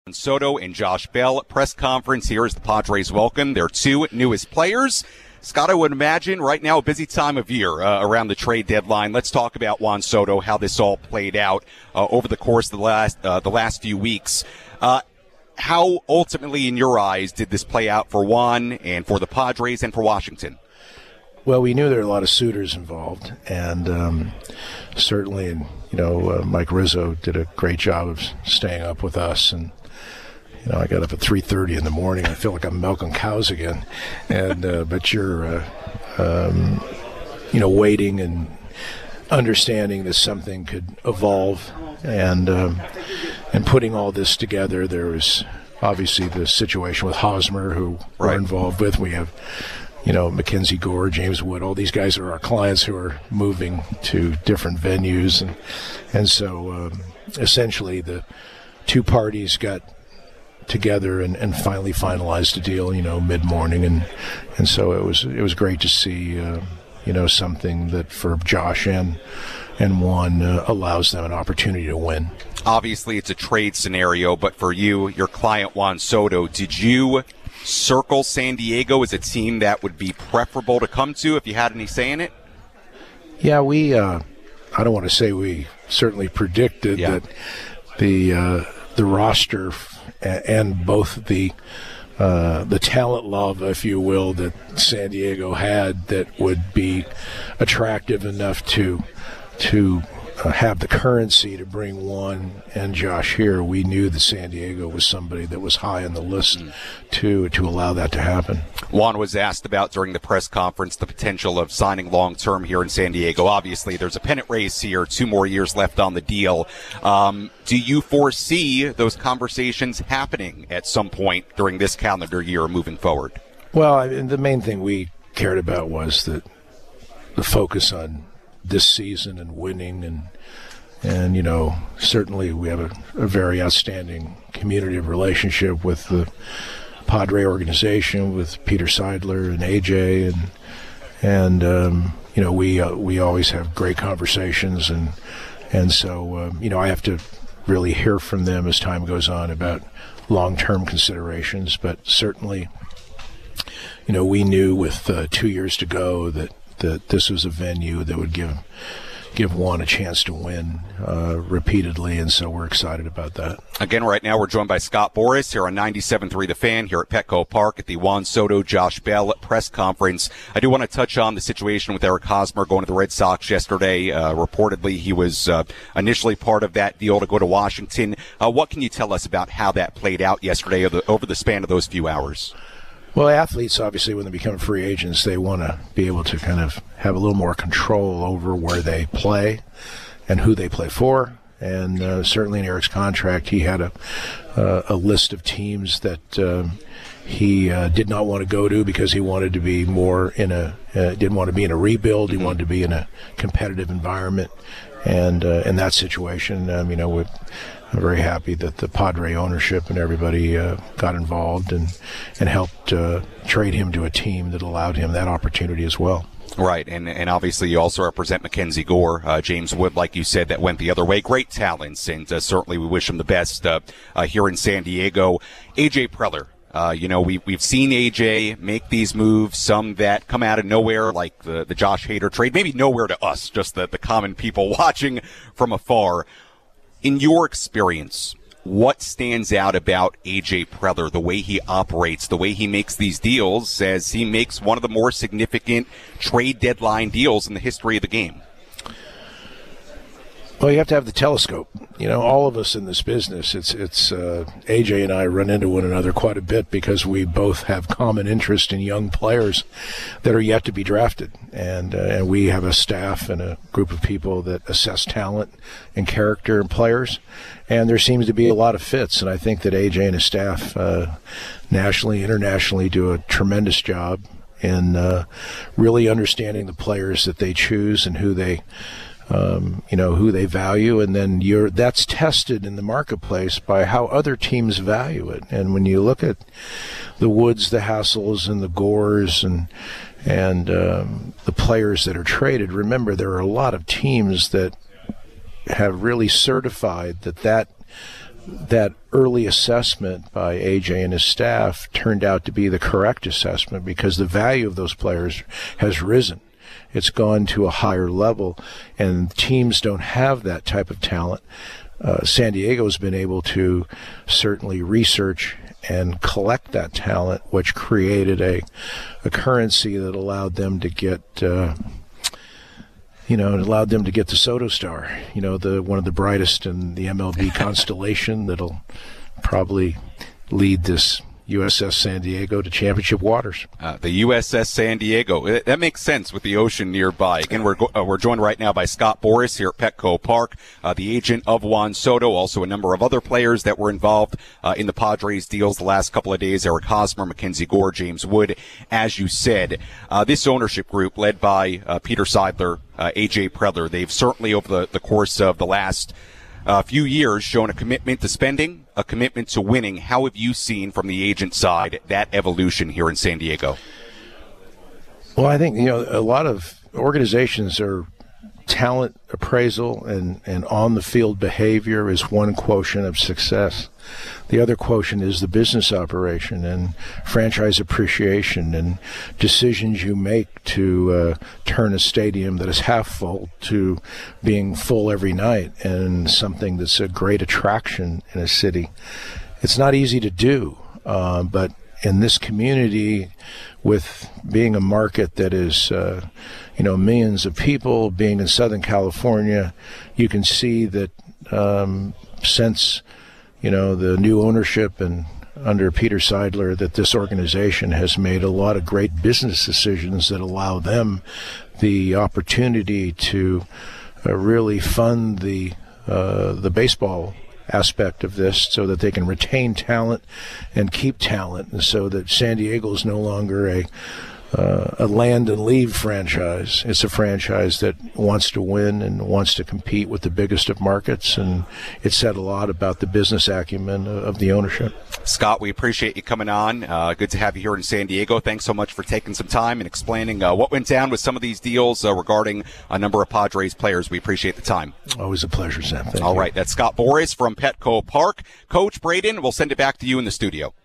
Soto and Josh Bell press conference here as the Padres welcome their two newest players. Scott, I would imagine right now a busy time of year around the trade deadline. Let's talk about Juan Soto, how this all played out over the course of the last few weeks. How ultimately, in your eyes, did this play out for Juan and for the Padres and for Washington? Well, we knew there were a lot of suitors involved, and certainly, Mike Rizzo did a great job of staying up with us. And I got up at 3:30 in the morning. I feel like I'm milking cows again. And but you're, waiting and understanding that something could evolve, and putting all this together. There was obviously the situation with Hosmer, who we're involved with. We have, Mackenzie Gore, James Wood, all these guys are our clients who are moving to different venues. And so essentially the two parties got together and finally finalized a deal, mid-morning. And so it was great to see, something that for Josh and Juan allows them an opportunity to win. Obviously, it's a trade scenario, but for you, your client Juan Soto, did you circle San Diego as a team that would be preferable to come to if you had any say in it? Yeah, we I don't want to say we certainly predicted that the roster and both the talent love, if you will, that San Diego had that would be attractive enough to have the currency to bring Juan and Josh here. We knew that San Diego was somebody that was high on the list to allow that to happen. Juan was asked about during the press conference the potential of signing long-term here in San Diego. Obviously, there's a pennant race here, 2 more years left on the deal. Do you foresee those conversations happening at some point during this calendar year moving forward? Well, the main thing we cared about was that the focus on this season and winning, and certainly we have a very outstanding community of relationship with the Padre organization, with Peter Seidler and AJ, and we always have great conversations, and so I have to really hear from them as time goes on about long-term considerations, but certainly we knew with 2 years to go that this was a venue that would give Juan a chance to win repeatedly, and so we're excited about that. Again, right now we're joined by Scott Boras here on 97.3 The Fan here at Petco Park at the Juan Soto, Josh Bell press conference. I do want to touch on the situation with Eric Hosmer going to the Red Sox yesterday. Reportedly, he was initially part of that deal to go to Washington. What can you tell us about how that played out yesterday over the span of those few hours? Well, athletes, obviously, when they become free agents, they want to be able to kind of have a little more control over where they play and who they play for. And certainly in Eric's contract, he had a list of teams that he did not want to go to because he wanted to be more didn't want to be in a rebuild. He wanted to be in a competitive environment. And in that situation, I'm very happy that the Padre ownership and everybody got involved and helped trade him to a team that allowed him that opportunity as well. Right, and obviously you also represent Mackenzie Gore, James Wood, like you said, that went the other way. Great talents, and certainly we wish him the best here in San Diego. A.J. Preller. We've seen AJ make these moves, some that come out of nowhere, like the Josh Hader trade, maybe nowhere to us, just the common people watching from afar. In your experience, what stands out about A.J. Preller, the way he operates, the way he makes these deals, as he makes one of the more significant trade deadline deals in the history of the game? Well, you have to have the telescope. All of us in this business, it's AJ and I run into one another quite a bit because we both have common interest in young players that are yet to be drafted. And we have a staff and a group of people that assess talent and character in players. And there seems to be a lot of fits. And I think that AJ and his staff nationally, internationally do a tremendous job in really understanding the players that they choose and who they who they value, and then that's tested in the marketplace by how other teams value it. And when you look at the Woods, the Hassels, and the Gores, and the players that are traded, remember there are a lot of teams that have really certified that that early assessment by AJ and his staff turned out to be the correct assessment, because the value of those players has risen. It's gone to a higher level, and teams don't have that type of talent. San Diego's been able to certainly research and collect that talent, which created a currency that allowed them to get it allowed them to get the Soto Star, one of the brightest in the MLB constellation that'll probably lead this USS San Diego to championship waters. The USS San Diego. That makes sense with the ocean nearby. Again, we're joined right now by Scott Boras here at Petco Park, the agent of Juan Soto, also a number of other players that were involved in the Padres deals the last couple of days. Eric Hosmer, Mackenzie Gore, James Wood, as you said. This ownership group led by Peter Seidler, AJ Preller, they've certainly over the course of the last few years shown a commitment to spending, a commitment to winning. How have you seen from the agent side that evolution here in San Diego? Well, I think, a lot of organizations are talent appraisal and on-the-field behavior is one quotient of success. The other quotient is the business operation and franchise appreciation and decisions you make to turn a stadium that is half full to being full every night and something that's a great attraction in a city. It's not easy to do, but in this community, with being a market that is millions of people, being in Southern California, you can see that since the new ownership and under Peter Seidler, that this organization has made a lot of great business decisions that allow them the opportunity to really fund the baseball aspect of this, so that they can retain talent and keep talent, and so that San Diego is no longer a land and leave franchise. It's a franchise that wants to win and wants to compete with the biggest of markets, and it said a lot about the business acumen of the ownership. Scott, we appreciate you coming on. Good to have you here in San Diego. Thanks so much for taking some time and explaining what went down with some of these deals regarding a number of Padres players. We appreciate the time. Always a pleasure, Sam. Thank you. All right, that's Scott Boras from Petco Park. Coach Braden, we'll send it back to you in the studio.